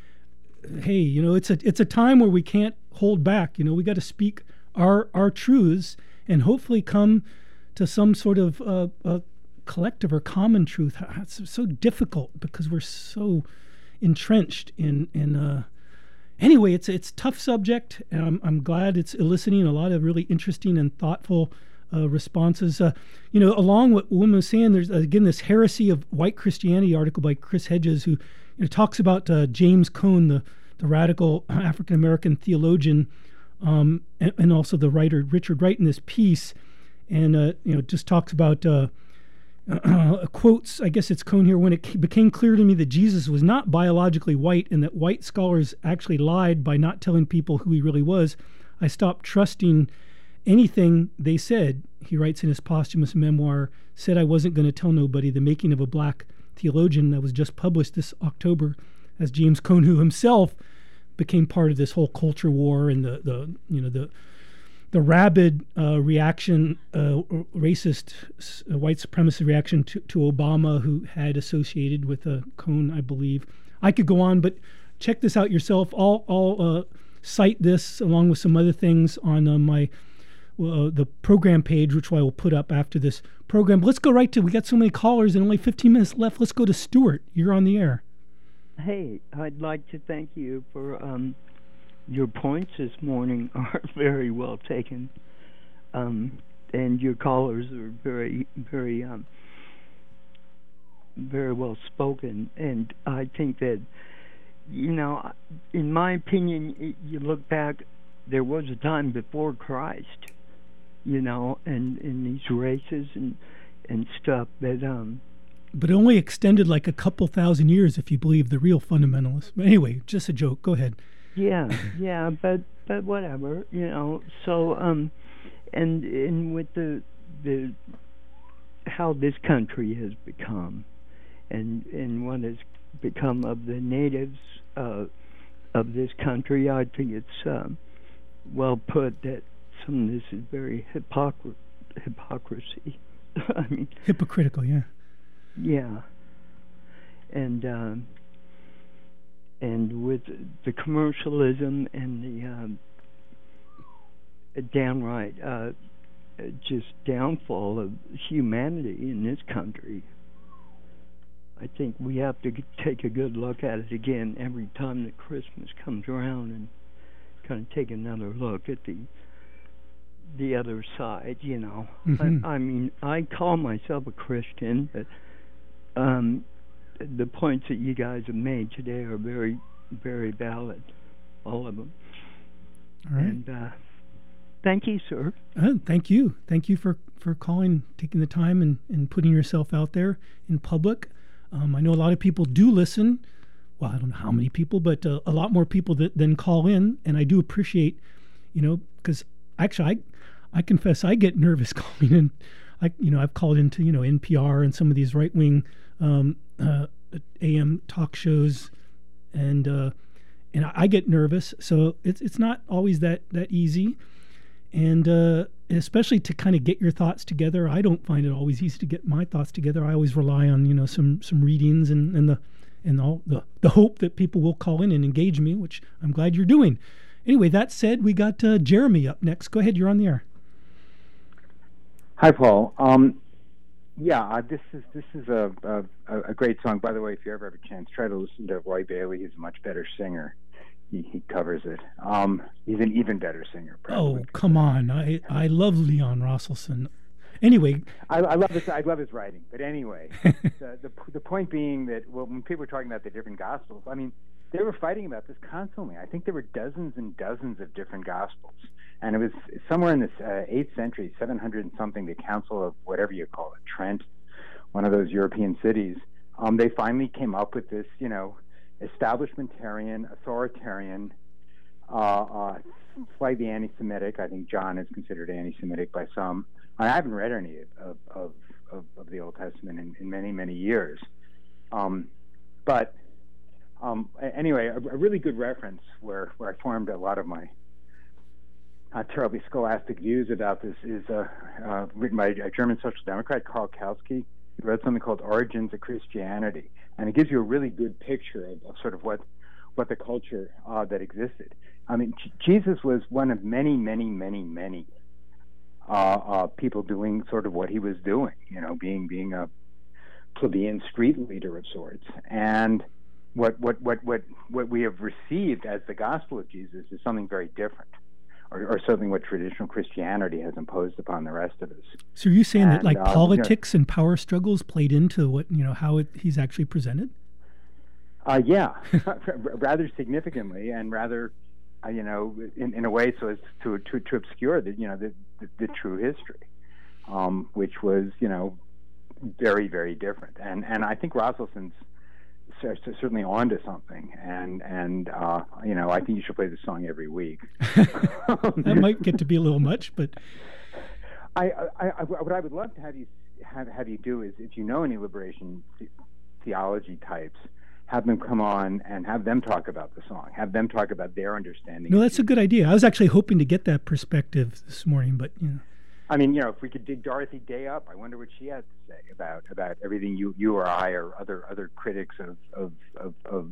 uh, hey, you know, it's a it's a time where we can't hold back. You know, we got to speak our our truths and hopefully come to some sort of uh, uh, collective or common truth. It's so difficult because we're so entrenched in in. Uh, anyway, it's it's a tough subject, and I'm I'm glad it's eliciting a lot of really interesting and thoughtful uh, responses. Uh, you know, along what woman was saying, there's again this heresy of white Christianity article by Chris Hedges, who you know, talks about uh, James Cone, the the radical African American theologian, um, and, and also the writer Richard Wright in this piece, and uh, you know just talks about. Uh, uh, quotes, I guess it's Cohn here, when it became clear to me that Jesus was not biologically white and that white scholars actually lied by not telling people who he really was, I stopped trusting anything they said. He writes in his posthumous memoir, Said I Wasn't Going to Tell Nobody, The Making of a Black Theologian, that was just published this October, as James Cone, who himself became part of this whole culture war and the, the you know, the the rabid uh, reaction, uh, racist, uh, white supremacist reaction to, to Obama, who had associated with uh, Cone, I believe. I could go on, but check this out yourself. I'll, I'll uh, cite this along with some other things on uh, my uh, the program page, which I will put up after this program. But let's go right to, we got so many callers and only fifteen minutes left. Let's go to Stuart. You're on the air. Hey, I'd like to thank you for... Um Your points this morning are very well taken, um, and your callers are very, very, um, very well spoken. And I think that, you know, in my opinion, you look back, there was a time before Christ, you know, and in these races and and stuff that. Um, but it only extended like a couple thousand years, if you believe the real fundamentalists. But anyway, just a joke. Go ahead. Yeah, yeah, but but whatever, you know. So um, and and with the the how this country has become, and and what has become of the natives uh, of this country, I think it's um, well put that some of this is very hypocr- hypocrisy. I mean, hypocritical, yeah. Yeah, and. Um, And with the commercialism and the um, downright uh, just downfall of humanity in this country, I think we have to take a good look at it again every time that Christmas comes around and kind of take another look at the the other side, you know. Mm-hmm. I, I mean, I call myself a Christian, but um, the points that you guys have made today are very, very valid, all of them. All right. And uh, thank you, sir. Uh, thank you. Thank you for, for calling, taking the time and, and putting yourself out there in public. Um, I know a lot of people do listen. Well, I don't know how many people, but uh, a lot more people that than call in. And I do appreciate, you know, because actually I, I confess I get nervous calling in. I, you know, I've called into, you know, N P R and some of these right-wing um, uh, A M talk shows, and uh, and I, I get nervous. So it's it's not always that that easy, and uh, especially to kind of get your thoughts together. I don't find it always easy to get my thoughts together. I always rely on, you know, some some readings and and the and all the the hope that people will call in and engage me, which I'm glad you're doing. Anyway, that said, we got uh, Jeremy up next. Go ahead, you're on the air. Hi, Paul. Um, yeah, uh, this is this is a, a a great song. By the way, if you ever have a chance, try to listen to Roy Bailey. He's a much better singer. He, he covers it. Um, he's an even better singer. Probably. Oh, come on! I I love Leon Rosselson. Anyway, I, I love his I love his writing. But anyway, the, the the point being that, well, when people were talking about the different gospels, I mean, they were fighting about this constantly. I think there were dozens and dozens of different gospels. And it was somewhere in the uh, eighth century, seven hundred and something, the Council of whatever you call it, Trent, one of those European cities, um, they finally came up with this, you know, establishmentarian, authoritarian, uh, uh, slightly anti-Semitic. I think John is considered anti-Semitic by some. I haven't read any of, of, of, of the Old Testament in, in many, many years. Um, but um, anyway, a, a really good reference where, where I formed a lot of my not terribly scholastic views about this is uh, uh, written by a German social democrat, Karl Kautsky. He wrote something called Origins of Christianity, and it gives you a really good picture of, of sort of what what the culture uh, that existed. I mean, J- Jesus was one of many, many, many, many uh, uh, people doing sort of what he was doing, you know, being being a plebeian street leader of sorts. And what what what what what we have received as the gospel of Jesus is something very different. Or, or something what traditional Christianity has imposed upon the rest of us. So are you saying and, that like uh, politics you know, and power struggles played into what, you know, how it, he's actually presented? Uh, yeah, rather significantly, and rather, uh, you know, in, in a way so as to to, to obscure the, you know, the, the, the true history, um, which was, you know, very, very different. And and I think Rosselsson's certainly onto something. And and uh, you know, I think you should play this song every week. That might get to be a little much, but I, I, I what I would love to have you have have you do is, if you know any liberation the, theology types, have them come on and have them talk about the song. Have them talk about their understanding. No, that's a good idea. I was actually hoping to get that perspective this morning, but you know. I mean, you know, if we could dig Dorothy Day up, I wonder what she has to say about about everything you you or I or other other critics of of of of,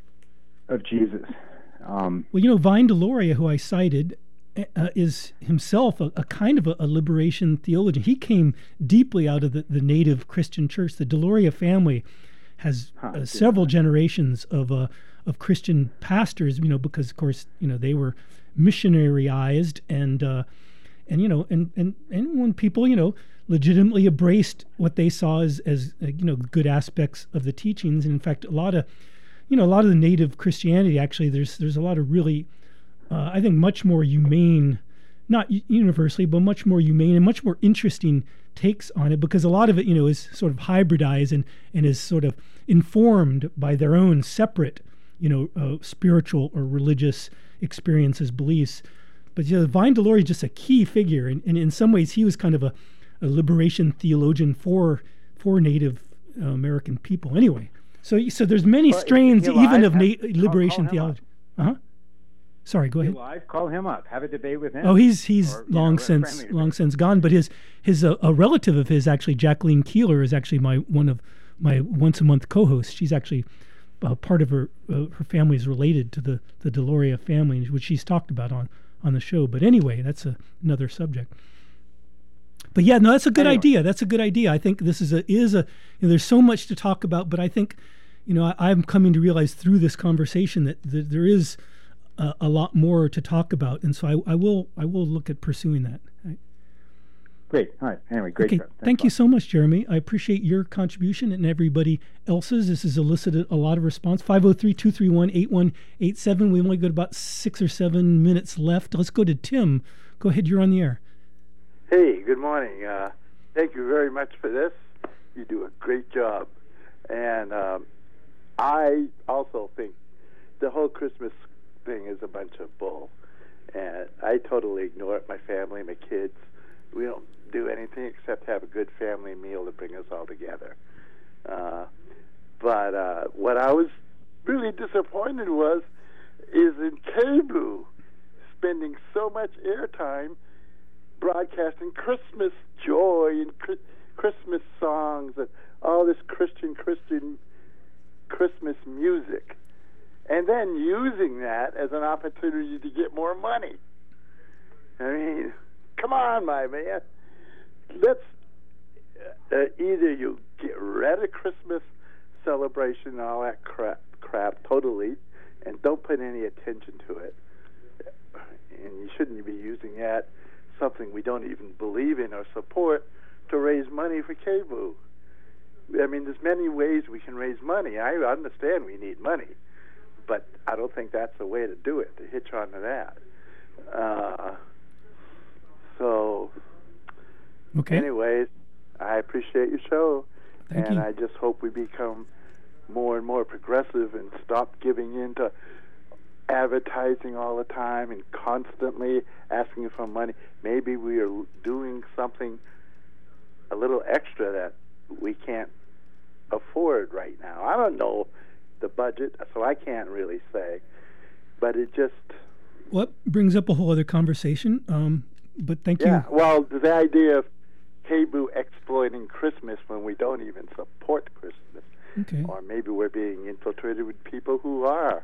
of Jesus. Um, well, you know, Vine Deloria, who I cited, uh, is himself a, a kind of a, a liberation theologian. He came deeply out of the, the native Christian church. The Deloria family has huh, uh, several generations of uh, of Christian pastors, you know, because of course, you know, they were missionaryized and uh, and you know, and, and and when people, you know, legitimately embraced what they saw as as uh, you know, good aspects of the teachings, and in fact, a lot of, you know, a lot of the native Christianity, actually, there's there's a lot of really, uh, I think, much more humane, not universally, but much more humane and much more interesting takes on it, because a lot of it, you know, is sort of hybridized and, and is sort of informed by their own separate, you know, uh, spiritual or religious experiences, beliefs. But, you know, Vine Deloria is just a key figure, and, and in some ways he was kind of a, a liberation theologian for for Native uh, American people. Anyway, so so there's many well, strains even of na- liberation call, call theology. Uh-huh. Sorry, go ahead. Live, call him up. Have a debate with him. Oh, he's he's or, long know, since long since gone. But his his uh, a relative of his, actually, Jacqueline Keeler, is actually my one of my once a month co-hosts. She's actually uh, part of her uh, her family is related to the the Deloria family, which she's talked about on on the show. But anyway, that's a, another subject. But yeah, no, that's a good anyway. idea. That's a good idea. I think this is a is a you know, there's so much to talk about, but I think, you know, I, I'm coming to realize through this conversation that, that there is a, a lot more to talk about, and so I, I will I will look at pursuing that. Right. Great. All right. Anyway, great. Okay. Thanks Thank you so much, Jeremy. I appreciate your contribution and everybody else's. This has elicited a lot of response. five oh three, two three one, eight one eight seven. We only got about six or seven minutes left. Let's go to Tim. Go ahead. You're on the air. Hey, good morning. Uh, thank you very much for this. You do a great job. And um, I also think the whole Christmas thing is a bunch of bull. And I totally ignore it. My family, my kids, we don't do anything except have a good family meal to bring us all together. Uh, but uh, what I was really disappointed was is in K B O spending so much airtime broadcasting Christmas joy and cri- Christmas songs and all this Christian Christian Christmas music, and then using that as an opportunity to get more money. I mean, come on, my man. Let's uh, either you get rid of Christmas celebration and all that crap, crap totally, and don't put any attention to it. And you shouldn't be using that, something we don't even believe in or support, to raise money for K B O. I mean, there's many ways we can raise money. I understand we need money, but I don't think that's the way to do it, to hitch onto that. Uh, so, okay. Anyways, I appreciate your show, Thank and you. I just hope we become more and more progressive and stop giving in to advertising all the time and constantly asking for money. Maybe we are doing something a little extra that we can't afford right now. I don't know the budget, so I can't really say. But it just... Well, that brings up a whole other conversation, um, but thank yeah, you. Well, the idea of K B O exploiting Christmas when we don't even support Christmas. Okay. Or maybe we're being infiltrated with people who are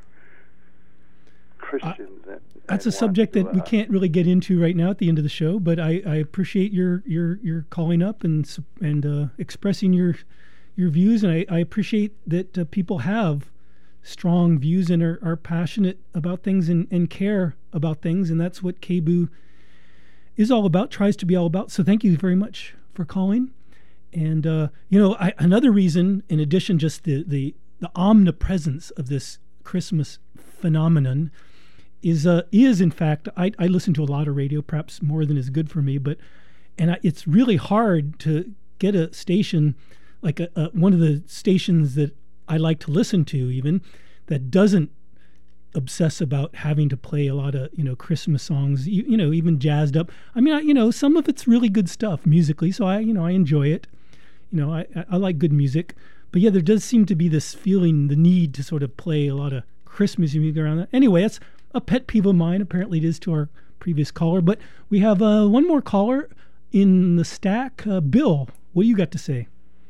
Christians. Uh, and, that's and a subject to, that we uh, can't really get into right now at the end of the show, but I, I appreciate your, your, your calling up and and uh, expressing your your views, and I, I appreciate that uh, people have strong views and are, are passionate about things and, and care about things, and that's what K B O is all about, tries to be all about. So thank you very much for calling. And uh, you know, I, another reason, in addition, just the, the the omnipresence of this Christmas phenomenon, is uh, is in fact, I, I listen to a lot of radio, perhaps more than is good for me, but and I, it's really hard to get a station like a, a, one of the stations that I like to listen to, even that doesn't obsess about having to play a lot of, you know, Christmas songs, you, you know, even jazzed up. I mean, I, you know, some of it's really good stuff musically, so I, you know, I enjoy it. You know, I, I like good music. But yeah, there does seem to be this feeling, the need to sort of play a lot of Christmas music around that. Anyway, that's a pet peeve of mine. Apparently it is to our previous caller. But we have uh, one more caller in the stack. Uh, Bill, what do you got to say?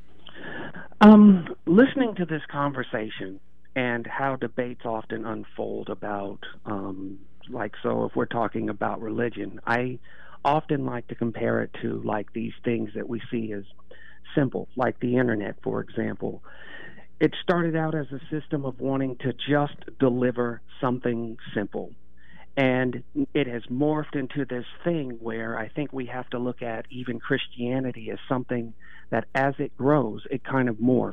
Um, listening to this conversation and how debates often unfold about, um, like, so if we're talking about religion, I often like to compare it to, like, these things that we see as simple, like the internet, for example. It started out as a system of wanting to just deliver something simple. And it has morphed into this thing where I think we have to look at even Christianity as something that as it grows, it kind of morphs.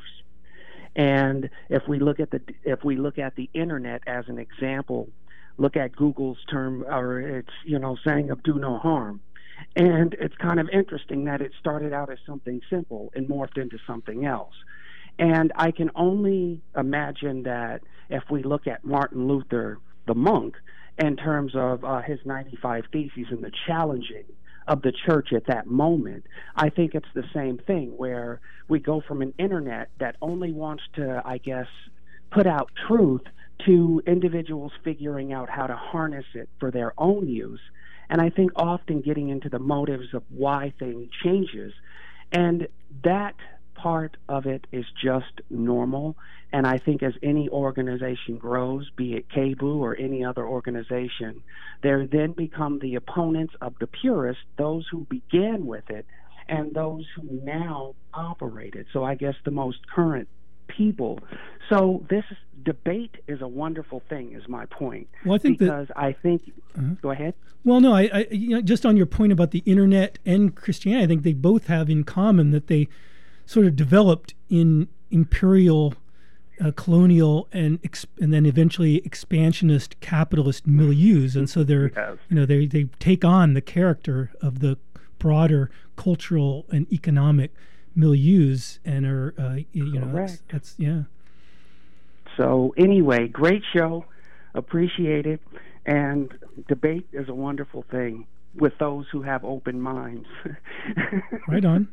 And if we look at the if we look at the internet as an example, look at Google's term, or it's, you know, saying of do no harm. And it's kind of interesting that it started out as something simple and morphed into something else. And I can only imagine that if we look at Martin Luther, the monk, in terms of uh, his ninety-five Theses and the challenging of the church at that moment, I think it's the same thing where we go from an internet that only wants to, I guess, put out truth to individuals figuring out how to harness it for their own use. And I think often getting into the motives of why things changes. And that part of it is just normal. And I think as any organization grows, be it K B U or any other organization, there then become the opponents of the purists, those who began with it, and those who now operate it. So I guess the most current people. So this debate is a wonderful thing, is my point. Well, I think because that, I think, uh-huh. Go ahead. Well, no, I, I you know, just on your point about the internet and Christianity, I think they both have in common that they sort of developed in imperial, uh, colonial, and ex- and then eventually expansionist capitalist milieus, and so they're yes. you know they they take on the character of the broader cultural and economic milieus, and are uh, you know that's, that's yeah. So anyway, great show, appreciate it, and debate is a wonderful thing with those who have open minds. Right on.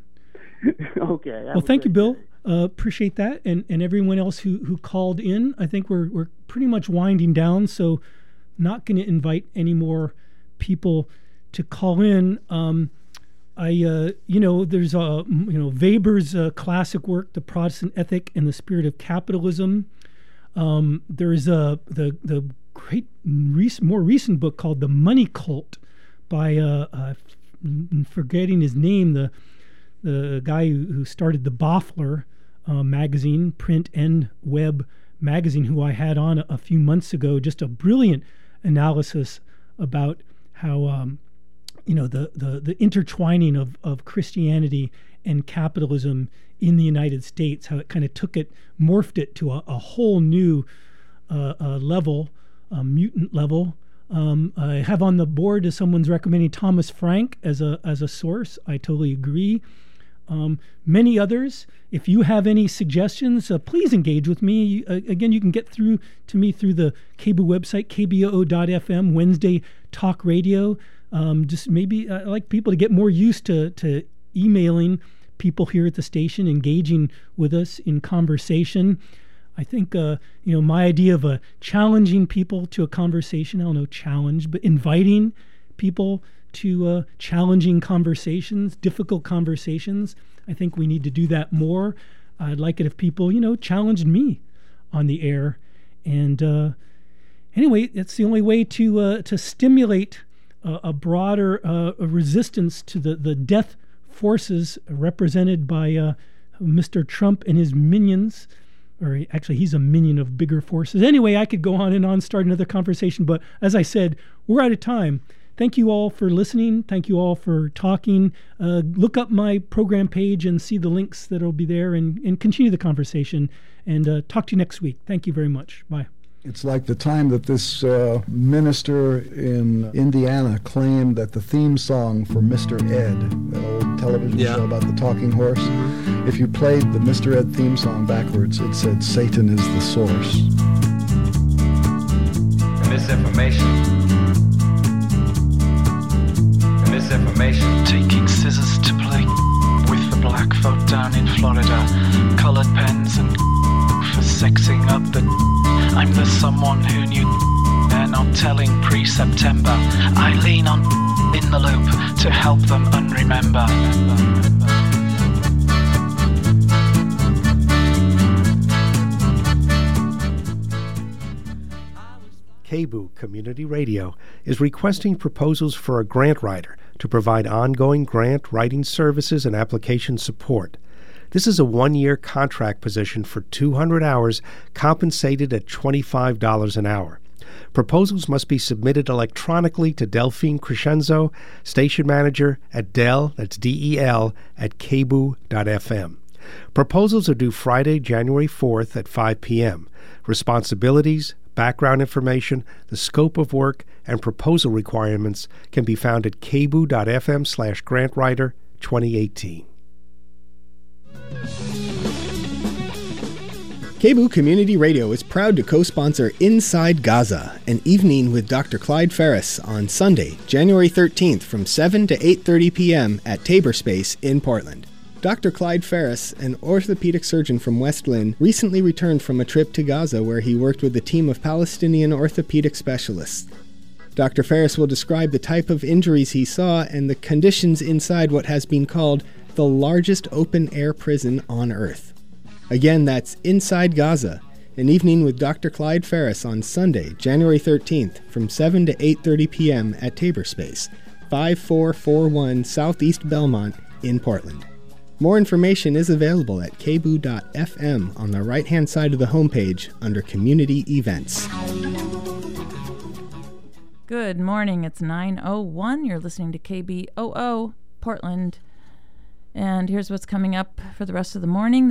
Okay. Well, thank you, Bill. Uh, appreciate that, and and everyone else who who called in. I think we're we're pretty much winding down, so not going to invite any more people to call in. Um, I uh, you know there's a you know Weber's uh, classic work, The Protestant Ethic and the Spirit of Capitalism. Um, there's a the the great recent, more recent book called The Money Cult by uh, uh, I'm forgetting his name, the the guy who, who started the Boffler uh, magazine, print and web magazine, who I had on a, a few months ago. Just a brilliant analysis about how um, you know the, the the intertwining of of Christianity and capitalism in the United States, how it kind of took it, morphed it to a, a whole new uh, uh, level, a mutant level. Um, I have on the board, as someone's recommending, Thomas Frank as a as a source. I totally agree. Um, many others. If you have any suggestions, uh, please engage with me. Uh, again, you can get through to me through the K B O O website, K B O O dot F M, Wednesday Talk Radio. Um, just maybe uh, I like people to get more used to, to emailing people here at the station, engaging with us in conversation. I think, uh, you know, my idea of uh, challenging people to a conversation, I don't know, challenge, but inviting people to uh, challenging conversations, difficult conversations. I think we need to do that more. I'd like it if people, you know, challenged me on the air. And uh, anyway, it's the only way to uh, to stimulate uh, a broader uh, resistance to the, the death forces represented by uh, Mister Trump and his minions. Or actually, he's a minion of bigger forces. Anyway, I could go on and on, start another conversation. But as I said, we're out of time. Thank you all for listening. Thank you all for talking. Uh, look up my program page and see the links that will be there, and, and continue the conversation. And uh, talk to you next week. Thank you very much. Bye. It's like the time that this uh, minister in Indiana claimed that the theme song for Mister Ed, that old television Yeah. show about the talking horse, if you played the Mister Ed theme song backwards, it said Satan is the source. Misinformation. Misinformation. Taking scissors to play with the black folk down in Florida. Colored pens and for sexing up the. I'm the someone who knew they're not telling pre-September. I lean on in the loop to help them unremember. K B O Community Radio is requesting proposals for a grant writer to provide ongoing grant writing services and application support. This is a one-year contract position for two hundred hours, compensated at twenty-five dollars an hour. Proposals must be submitted electronically to Delphine Crescenzo, station manager at Del, that's D E L, at k b o dot f m. Proposals are due Friday, January fourth at five p.m. Responsibilities, background information, the scope of work, and proposal requirements can be found at k b o dot f m slash grantwriter twenty eighteen. K B O Community Radio is proud to co-sponsor Inside Gaza, an evening with Doctor Clyde Ferris on Sunday, January thirteenth from seven to eight thirty p.m. at Tabor Space in Portland. Doctor Clyde Ferris, an orthopedic surgeon from West Lynn, recently returned from a trip to Gaza where he worked with a team of Palestinian orthopedic specialists. Doctor Ferris will describe the type of injuries he saw and the conditions inside what has been called the largest open-air prison on Earth. Again, that's Inside Gaza, an evening with Doctor Clyde Ferris on Sunday, January thirteenth from seven to eight thirty p.m. at Tabor Space, five four four one Southeast Belmont in Portland. More information is available at k b o dot f m on the right-hand side of the homepage under Community Events. Good morning. It's nine oh one. You're listening to K B O O Portland. And here's what's coming up for the rest of the morning.